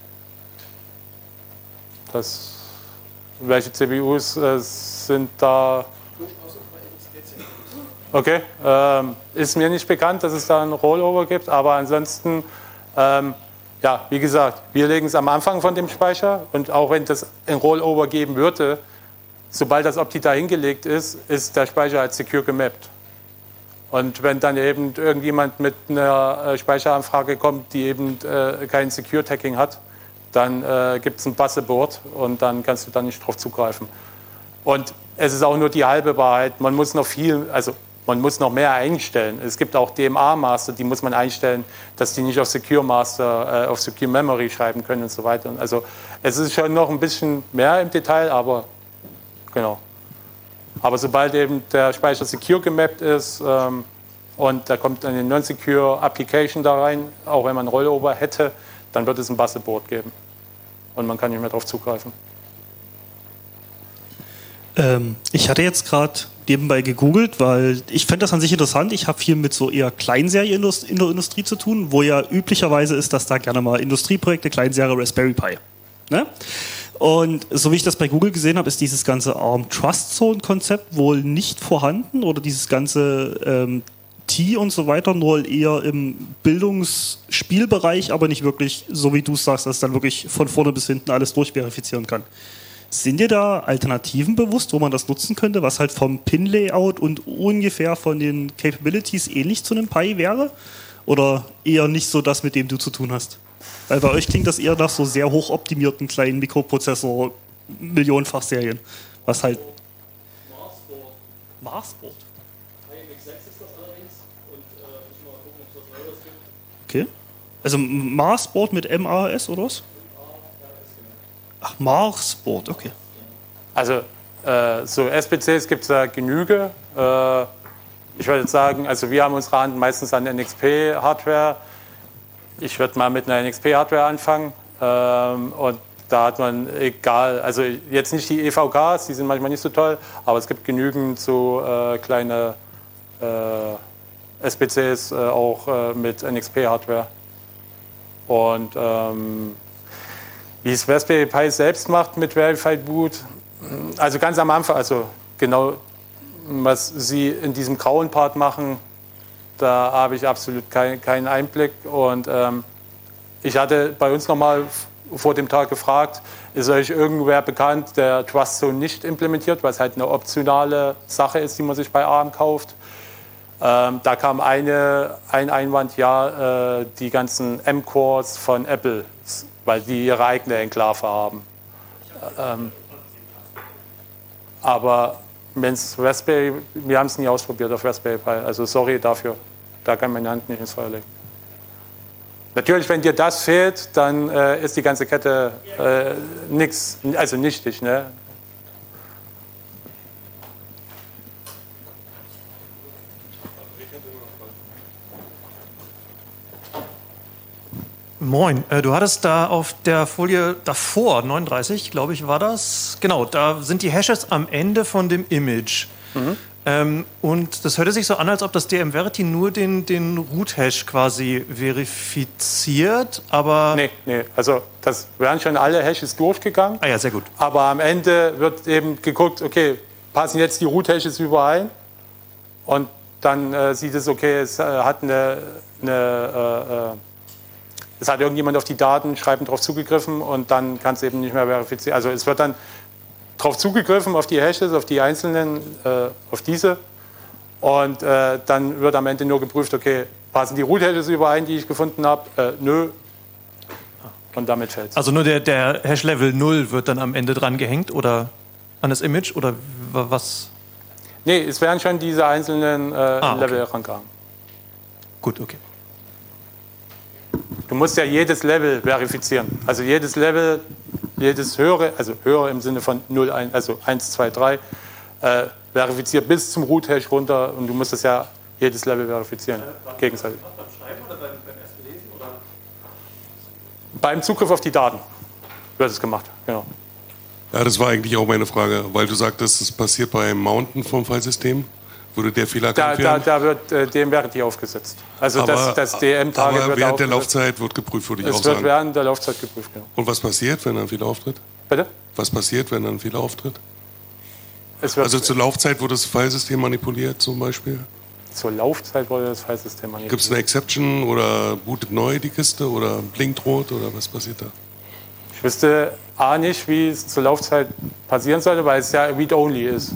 Das, welche C P Us äh, sind da? Durchaus auch bei N X P C P Us. Okay, ähm, ist mir nicht bekannt, dass es da einen Rollover gibt, aber ansonsten, ähm, ja, wie gesagt, wir legen es am Anfang von dem Speicher und auch wenn das ein Rollover geben würde, sobald das Opti da hingelegt ist, ist der Speicher als secure gemappt. Und wenn dann eben irgendjemand mit einer Speicheranfrage kommt, die eben äh, kein Secure Tagging hat, dann äh, gibt es ein Buzzeboard und dann kannst du da nicht drauf zugreifen. Und es ist auch nur die halbe Wahrheit. Man muss noch viel, also man muss noch mehr einstellen. Es gibt auch D M A-Master, die muss man einstellen, dass die nicht auf Secure Master, äh, auf Secure Memory schreiben können und so weiter. Also es ist schon noch ein bisschen mehr im Detail, aber genau. Aber sobald eben der Speicher secure gemappt ist ähm, und da kommt eine Non-Secure Application da rein, auch wenn man Rollover hätte, dann wird es ein Buzzeboard geben und man kann nicht mehr darauf zugreifen. Ähm, ich hatte jetzt gerade nebenbei gegoogelt, weil ich fände das an sich interessant. Ich habe viel mit so eher Kleinserie in der Industrie zu tun, wo ja üblicherweise ist, dass da gerne mal Industrieprojekte, Kleinserie, Raspberry Pi. Ne? Und so wie ich das bei Google gesehen habe, ist dieses ganze ARM Trust Zone Konzept wohl nicht vorhanden oder dieses ganze ähm, T und so weiter, nur eher im Bildungsspielbereich, aber nicht wirklich, so wie du es sagst, dass es dann wirklich von vorne bis hinten alles durchverifizieren kann. Sind dir da Alternativen bewusst, wo man das nutzen könnte, was halt vom Pin-Layout und ungefähr von den Capabilities ähnlich zu einem Pi wäre? Oder eher nicht so das, mit dem du zu tun hast? Weil bei euch klingt das eher nach so sehr hochoptimierten kleinen Mikroprozessor Millionenfach-Serien. Was halt... Marsboard. Marsboard? I M X sechs ist das allerdings. Und äh, ich mal gucken, ob es was Neues gibt. Okay. Also Marsboard mit M A S oder was? Ach, Marsboard, okay. Also äh, so S P Cs gibt es da Genüge. Äh, ich würde sagen, also wir haben unsere Hand meistens an N X P-Hardware. Ich würde mal mit einer N X P-Hardware anfangen. Ähm, und da hat man egal, also jetzt nicht die E V Ks, die sind manchmal nicht so toll, aber es gibt genügend so äh, kleine äh, S P Cs äh, auch äh, mit N X P-Hardware. Und ähm, wie es Raspberry Pi selbst macht mit Verified Boot, also ganz am Anfang, also genau, was sie in diesem grauen Part machen, da habe ich absolut kein, keinen Einblick. Und ähm, ich hatte bei uns nochmal vor dem Tag gefragt, ist euch irgendwer bekannt, der Trust Zone nicht implementiert, weil es halt eine optionale Sache ist, die man sich bei ARM kauft. Ähm, da kam eine, ein Einwand, ja, äh, die ganzen M-Cores von Apple, weil die ihre eigene Enklave haben. Ähm, aber wenn es Raspberry, wir haben es nie ausprobiert auf Raspberry Pi, also sorry dafür, da kann meine Hand nicht ins Feuer legen. Natürlich, wenn dir das fehlt, dann äh, ist die ganze Kette äh, nix, also nichtig, ne? Moin, äh, du hattest da auf der Folie davor, neununddreißig, glaube ich, war das. Genau, da sind die Hashes am Ende von dem Image. Mhm. Ähm, und das hörte sich so an, als ob das D M Verity nur den, den Root-Hash quasi verifiziert, aber... Nee, nee, also das werden schon alle Hashes durchgegangen. Ah ja, sehr gut. Aber am Ende wird eben geguckt, okay, passen jetzt die Root-Hashes überein? Und dann äh, sieht es, okay, es äh, hat eine... eine äh, es hat irgendjemand auf die Daten, schreiben drauf zugegriffen und dann kann es eben nicht mehr verifizieren. Also es wird dann drauf zugegriffen, auf die Hashes, auf die einzelnen, äh, auf diese. Und äh, dann wird am Ende nur geprüft, okay, passen die Root-Hashes überein, die ich gefunden habe? Äh, nö. Und damit fällt es. Also nur der, der Hash-Level null wird dann am Ende dran gehängt oder an das Image oder was? Nee, es werden schon diese einzelnen äh, ah, okay. Level rangehangen. Gut, okay. Du musst ja jedes Level verifizieren. Also jedes Level, jedes höhere, also höhere im Sinne von null, eins, also eins, zwei, drei, äh, verifiziert bis zum Root-Hash runter und du musst das ja jedes Level verifizieren. Äh, gegenseitig. Beim Schreiben oder beim, beim ersten Lesen? Oder? Beim Zugriff auf die Daten wird es gemacht, genau. Ja, das war eigentlich auch meine Frage, weil du sagtest, das passiert beim Mounten vom Filesystem. Würde der Fehler erkannt da, werden? Da, da wird äh, D M Verity aufgesetzt. Also aber, das, das D M-Target aber wird während der aufgesetzt. Laufzeit wird geprüft, würde ich es auch sagen. Es sagen. wird während der Laufzeit geprüft, genau. Und was passiert, wenn ein Fehler auftritt? Bitte? Was passiert, wenn ein Fehler auftritt? Es wird also zur Laufzeit wurde das Filesystem manipuliert zum Beispiel? Zur Laufzeit wurde das Filesystem manipuliert. Gibt es eine Exception oder bootet neu die Kiste oder blinkt rot oder was passiert da? Ich wüsste A nicht, wie es zur Laufzeit passieren sollte, weil es ja Read-Only ist.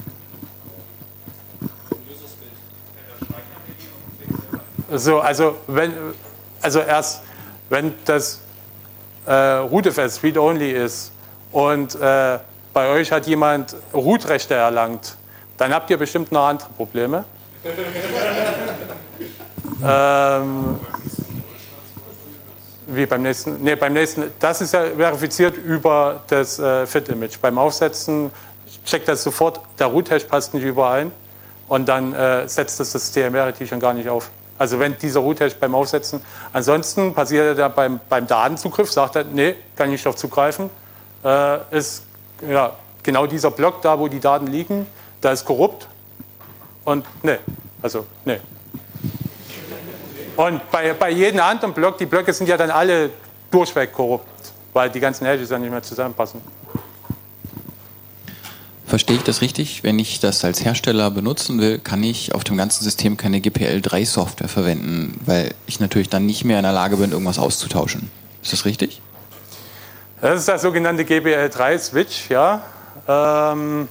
So, also wenn, also erst wenn das äh, Root-F S Read-Only ist und äh, bei euch hat jemand Root-Rechte erlangt, dann habt ihr bestimmt noch andere Probleme. ähm, wie beim nächsten? Nee, beim nächsten. Das ist ja verifiziert über das äh, Fit-Image. Beim Aufsetzen checkt das sofort, der Root-Hash passt nicht überein und dann äh, setzt das das D M Verity schon gar nicht auf. Also wenn dieser Root-Hash beim Aufsetzen, ansonsten passiert er beim, beim Datenzugriff, sagt er, nee, kann ich nicht darauf zugreifen, äh, ist ja, genau dieser Block da, wo die Daten liegen, da ist korrupt und nee, also nee. Und bei, bei jedem anderen Block, die Blöcke sind ja dann alle durchweg korrupt, weil die ganzen Hashes ja nicht mehr zusammenpassen. Verstehe ich das richtig? Wenn ich das als Hersteller benutzen will, kann ich auf dem ganzen System keine G P L drei Software verwenden, weil ich natürlich dann nicht mehr in der Lage bin, irgendwas auszutauschen. Ist das richtig? Das ist der sogenannte G P L drei Switch, ja. Ähm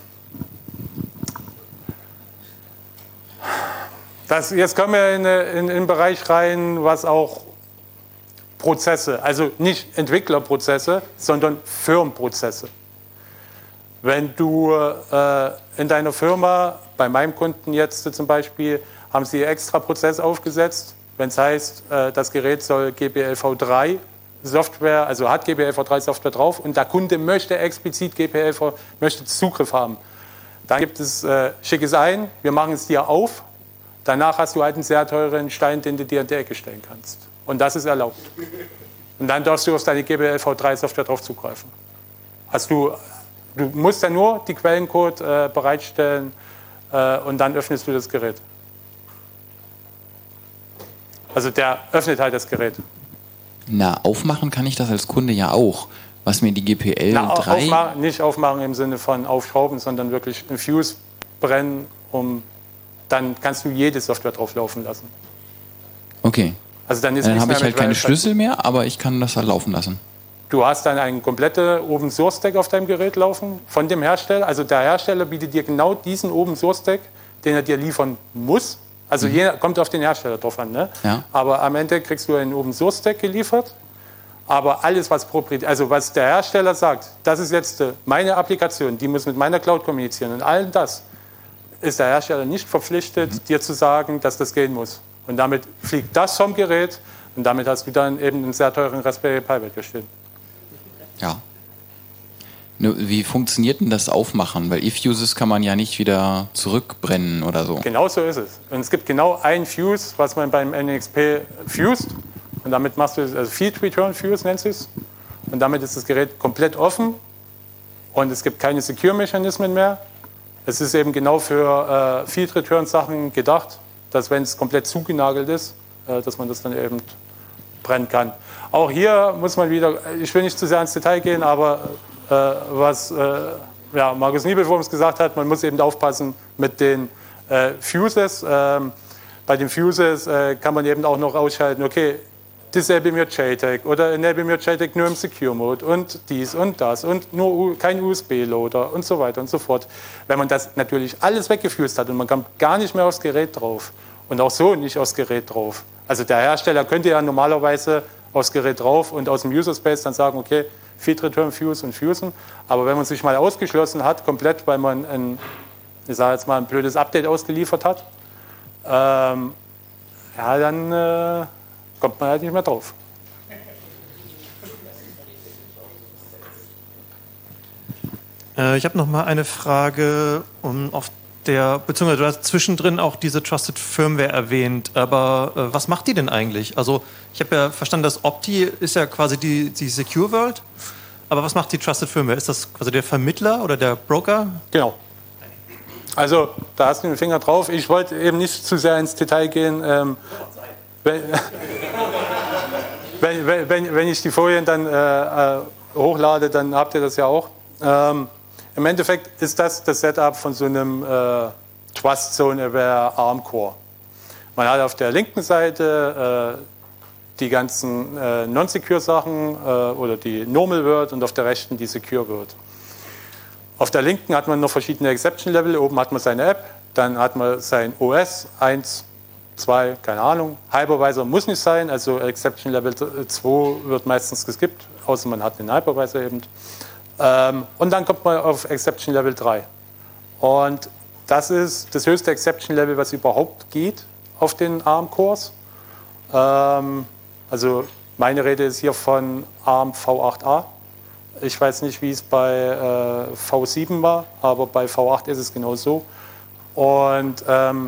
das, jetzt kommen wir in, in, in einen Bereich rein, was auch Prozesse, also nicht Entwicklerprozesse, sondern Firmenprozesse. Wenn du äh, in deiner Firma, bei meinem Kunden jetzt zum Beispiel, haben sie extra Prozess aufgesetzt, wenn es heißt, äh, das Gerät soll G P L v drei Software, also hat G P L v drei Software drauf und der Kunde möchte explizit G P L v, möchte Zugriff haben. Dann gibt es, äh, schick es ein, wir machen es dir auf, danach hast du halt einen sehr teuren Stein, den du dir in die Ecke stellen kannst. Und das ist erlaubt. Und dann darfst du auf deine G P L v drei Software drauf zugreifen. Hast du Du musst ja nur die Quellencode äh, bereitstellen äh, und dann öffnest du das Gerät. Also der öffnet halt das Gerät. Na, aufmachen kann ich das als Kunde ja auch. Was mir die G P L drei... Aufmachen, nicht aufmachen im Sinne von aufschrauben, sondern wirklich einen Fuse brennen, um dann kannst du jede Software drauf laufen lassen. Okay. Also dann ist dann habe mehr ich halt mit keine Raspberry. Schlüssel mehr, aber ich kann das halt laufen lassen. Du hast dann einen kompletten Open Source Stack auf deinem Gerät laufen von dem Hersteller. Also der Hersteller bietet dir genau diesen Open Source Stack, den er dir liefern muss. Also mhm. je, kommt auf den Hersteller drauf an. Ne? Ja. Aber am Ende kriegst du einen Open Source Stack geliefert. Aber alles, was proprietär, also was der Hersteller sagt, das ist jetzt meine Applikation, die muss mit meiner Cloud kommunizieren. Und all das ist der Hersteller nicht verpflichtet, mhm. dir zu sagen, dass das gehen muss. Und damit fliegt das vom Gerät und damit hast du dann eben einen sehr teuren Raspberry Pi weggestehen. Ja. Wie funktioniert denn das Aufmachen? Weil E-Fuses kann man ja nicht wieder zurückbrennen oder so. Genau so ist es. Und es gibt genau ein Fuse, was man beim N X P fused. Und damit machst du, also Field Return Fuse nennt es. Und damit ist das Gerät komplett offen. Und es gibt keine Secure-Mechanismen mehr. Es ist eben genau für äh, Field Return Sachen gedacht, dass wenn es komplett zugenagelt ist, äh, dass man das dann eben brennen kann. Auch hier muss man wieder, ich will nicht zu sehr ins Detail gehen, aber äh, was äh, ja, Markus Niebelwurms gesagt hat, man muss eben aufpassen mit den äh, Fuses. Ähm, bei den Fuses äh, kann man eben auch noch ausschalten, okay, disable mir J TAG oder enable mir J TAG nur im Secure Mode und dies und das und nur U kein U S B-Loader und so weiter und so fort. Wenn man das natürlich alles weggefused hat und man kommt gar nicht mehr aufs Gerät drauf und auch so nicht aufs Gerät drauf. Also der Hersteller könnte ja normalerweise aufs Gerät drauf und aus dem User Space dann sagen, okay, Feed Return, Fuse und Fusen. Aber wenn man sich mal ausgeschlossen hat, komplett, weil man ein, ich sage jetzt mal, ein blödes Update ausgeliefert hat, ähm, ja, dann äh, kommt man halt nicht mehr drauf. Äh, ich habe noch mal eine Frage, um auf der, beziehungsweise du hast zwischendrin auch diese Trusted Firmware erwähnt, aber äh, was macht die denn eigentlich? Also ich habe ja verstanden, dass Opti ist ja quasi die, die Secure World, aber was macht die Trusted Firmware? Ist das quasi der Vermittler oder der Broker? Genau. Also da hast du den Finger drauf. Ich wollte eben nicht zu sehr ins Detail gehen. Ähm, wenn, wenn, wenn, wenn ich die Folien dann äh, hochlade, dann habt ihr das ja auch. Ähm, Im Endeffekt ist das das Setup von so einem äh, Trust Zone Aware ARM Core. Man hat auf der linken Seite äh, die ganzen äh, Non-Secure Sachen äh, oder die Normal World und auf der rechten die Secure World. Auf der linken hat man noch verschiedene Exception Level. Oben hat man seine App, dann hat man sein O S eins, zwei, keine Ahnung. Hypervisor muss nicht sein, also Exception Level zwei wird meistens geskippt, außer man hat einen Hypervisor eben. Ähm, und dann kommt man auf Exception Level drei. Und das ist das höchste Exception Level, was überhaupt geht auf den ARM-Cores. Ähm, also meine Rede ist hier von ARM V acht A. Ich weiß nicht, wie es bei äh, V sieben war, aber bei V acht ist es genau so. Und ähm,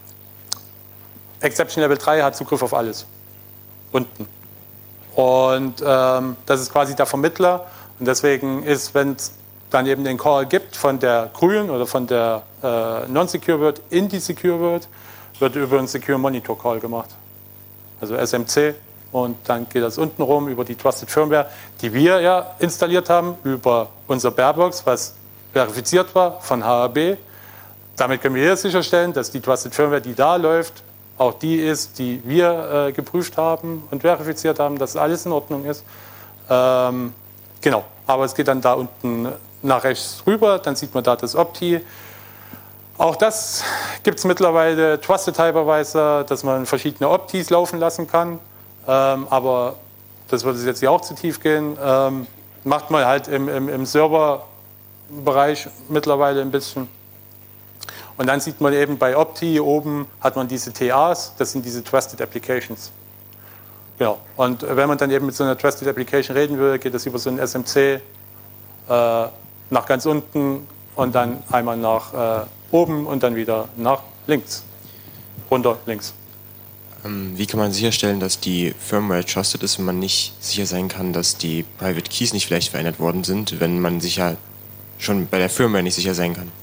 Exception Level drei hat Zugriff auf alles. Unten. Und ähm, das ist quasi der Vermittler. Und deswegen ist, wenn es dann eben den Call gibt von der grünen oder von der äh, Non-Secure World in die Secure World, wird über einen Secure Monitor Call gemacht. Also S M C. Und dann geht das unten rum über die Trusted Firmware, die wir ja installiert haben, über unser Barebox, was verifiziert war von H A B. Damit können wir hier sicherstellen, dass die Trusted Firmware, die da läuft, auch die ist, die wir äh, geprüft haben und verifiziert haben, dass alles in Ordnung ist. Ähm, genau, aber es geht dann da unten nach rechts rüber, dann sieht man da das Opti. Auch das gibt es mittlerweile, Trusted Hypervisor, dass man verschiedene Optis laufen lassen kann. Ähm, aber das würde jetzt hier auch zu tief gehen. Ähm, macht man halt im, im, im Serverbereich mittlerweile ein bisschen. Und dann sieht man eben bei Opti oben hat man diese T As, das sind diese Trusted Applications. Genau. Und wenn man dann eben mit so einer Trusted Application reden will, geht das über so ein S M C äh, nach ganz unten und dann einmal nach äh, oben und dann wieder nach links. Runter links. Wie kann man sicherstellen, dass die Firmware trusted ist, wenn man nicht sicher sein kann, dass die Private Keys nicht vielleicht verändert worden sind, wenn man sich ja schon bei der Firmware nicht sicher sein kann?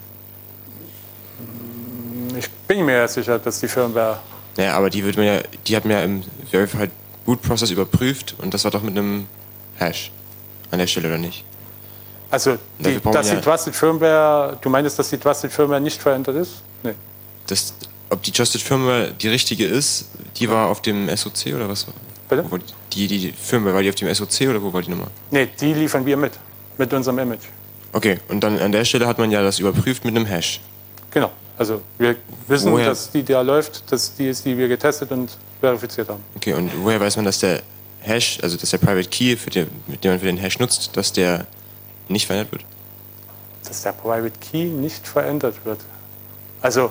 Ich bin mir ja sicher, dass die Firmware... Naja, aber die, wird man ja, die hat man ja im Verified Boot Process überprüft und das war doch mit einem Hash an der Stelle, oder nicht? Also, die, dass die Trusted Firmware, du meinst, dass die Trusted Firmware nicht verändert ist? Nee. Das, ob die Trusted Firmware die richtige ist, die war auf dem S O C oder was? Bitte? Die, die, die Firmware, war die auf dem S O C oder wo war die Nummer? Nee, die liefern wir mit, mit unserem Image. Okay, und dann an der Stelle hat man ja das überprüft mit einem Hash. Genau, also wir wissen, woher? dass die da läuft, dass die ist, die wir getestet und verifiziert haben. Okay, und woher weiß man, dass der Hash, also dass der Private Key, für den, mit dem man für den Hash nutzt, dass der nicht verändert wird? Dass der Private Key nicht verändert wird. Also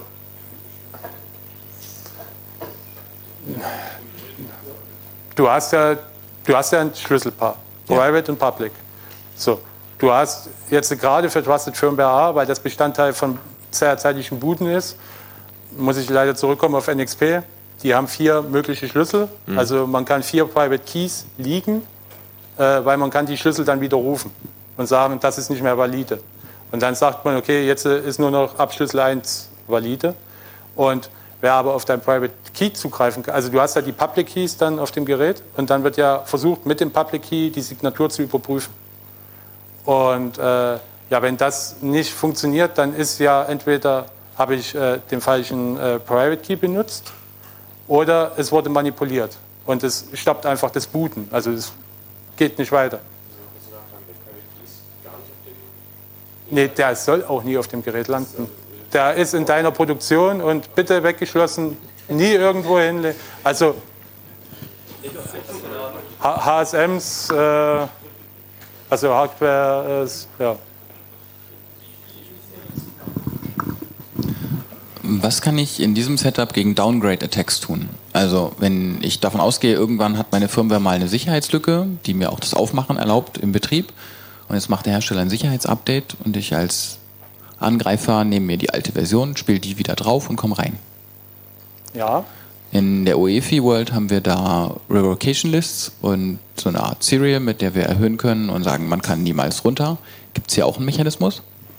du hast ja, du hast ja ein Schlüsselpaar, Private ja. und Public. So, du hast jetzt gerade für Trusted Firmware A, weil das Bestandteil von zeitlichen Booten ist, muss ich leider zurückkommen auf N X P. Die haben vier mögliche Schlüssel, mhm. also man kann vier Private Keys liegen, äh, weil man kann die Schlüssel dann widerrufen und sagen, das ist nicht mehr valide. Und dann sagt man, okay, jetzt ist nur noch Abschlüssel eins valide. Und wer aber auf dein Private Key zugreifen kann, also du hast ja die Public Keys dann auf dem Gerät und dann wird ja versucht, mit dem Public Key die Signatur zu überprüfen. Und äh, ja, wenn das nicht funktioniert, dann ist ja entweder habe ich äh, den falschen äh, Private Key benutzt oder es wurde manipuliert und es stoppt einfach das Booten. Also es geht nicht weiter. Nee, der soll auch nie auf dem Gerät landen. Der ist in deiner Produktion und bitte weggeschlossen, nie irgendwo hin. Also H S Ms, äh, also Hardware ist, ja. Was kann ich in diesem Setup gegen Downgrade-Attacks tun? Also wenn ich davon ausgehe, irgendwann hat meine Firmware mal eine Sicherheitslücke, die mir auch das Aufmachen erlaubt im Betrieb, und jetzt macht der Hersteller ein Sicherheitsupdate und ich als Angreifer nehme mir die alte Version, spiele die wieder drauf und komme rein. Ja. In der O E F I-World haben wir da Revocation Lists und so eine Art Serial, mit der wir erhöhen können und sagen, man kann niemals runter. Gibt es hier auch einen Mechanismus?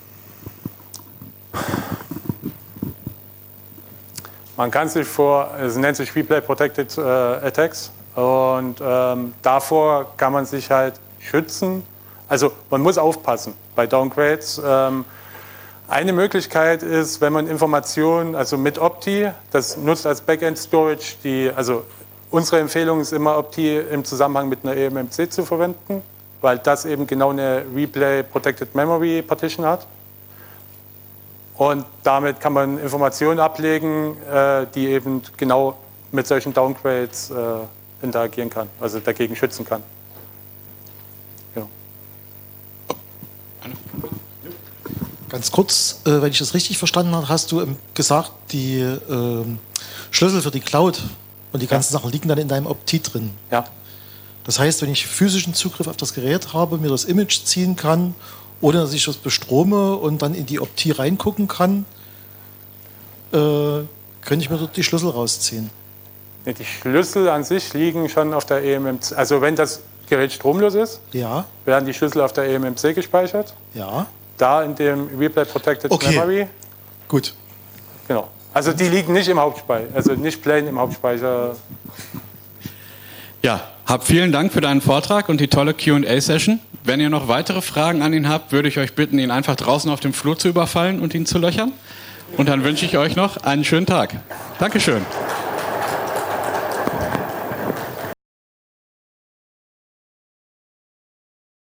Man kann sich vor, es nennt sich Replay Protected äh, Attacks und ähm, davor kann man sich halt schützen. Also man muss aufpassen bei Downgrades. Ähm, eine Möglichkeit ist, wenn man Informationen, also mit Opti, das nutzt als Backend Storage, die, also unsere Empfehlung ist immer Opti im Zusammenhang mit einer E M M C zu verwenden, weil das eben genau eine Replay Protected Memory Partition hat. Und damit kann man Informationen ablegen, äh, die eben genau mit solchen Downgrades äh, interagieren kann, also dagegen schützen kann. Genau. Ganz kurz, äh, wenn ich das richtig verstanden habe, hast du ähm, gesagt, die äh, Schlüssel für die Cloud und die ganzen ja. Sachen liegen dann in deinem Opti drin. Ja. Das heißt, wenn ich physischen Zugriff auf das Gerät habe, mir das Image ziehen kann, ohne dass ich das bestrome und dann in die Opti reingucken kann, äh, könnte ich mir dort die Schlüssel rausziehen. Nee, die Schlüssel an sich liegen schon auf der E M M C. Also wenn das Gerät stromlos ist, ja. werden die Schlüssel auf der E M M C gespeichert. Ja. Da in dem Replay Protected okay. Memory. Gut. Genau. Also die liegen nicht im Hauptspeicher, also nicht plain im Hauptspeicher. Ja, hab vielen Dank für deinen Vortrag und die tolle Q und A-Session. Wenn ihr noch weitere Fragen an ihn habt, würde ich euch bitten, ihn einfach draußen auf dem Flur zu überfallen und ihn zu löchern. Und dann wünsche ich euch noch einen schönen Tag. Dankeschön.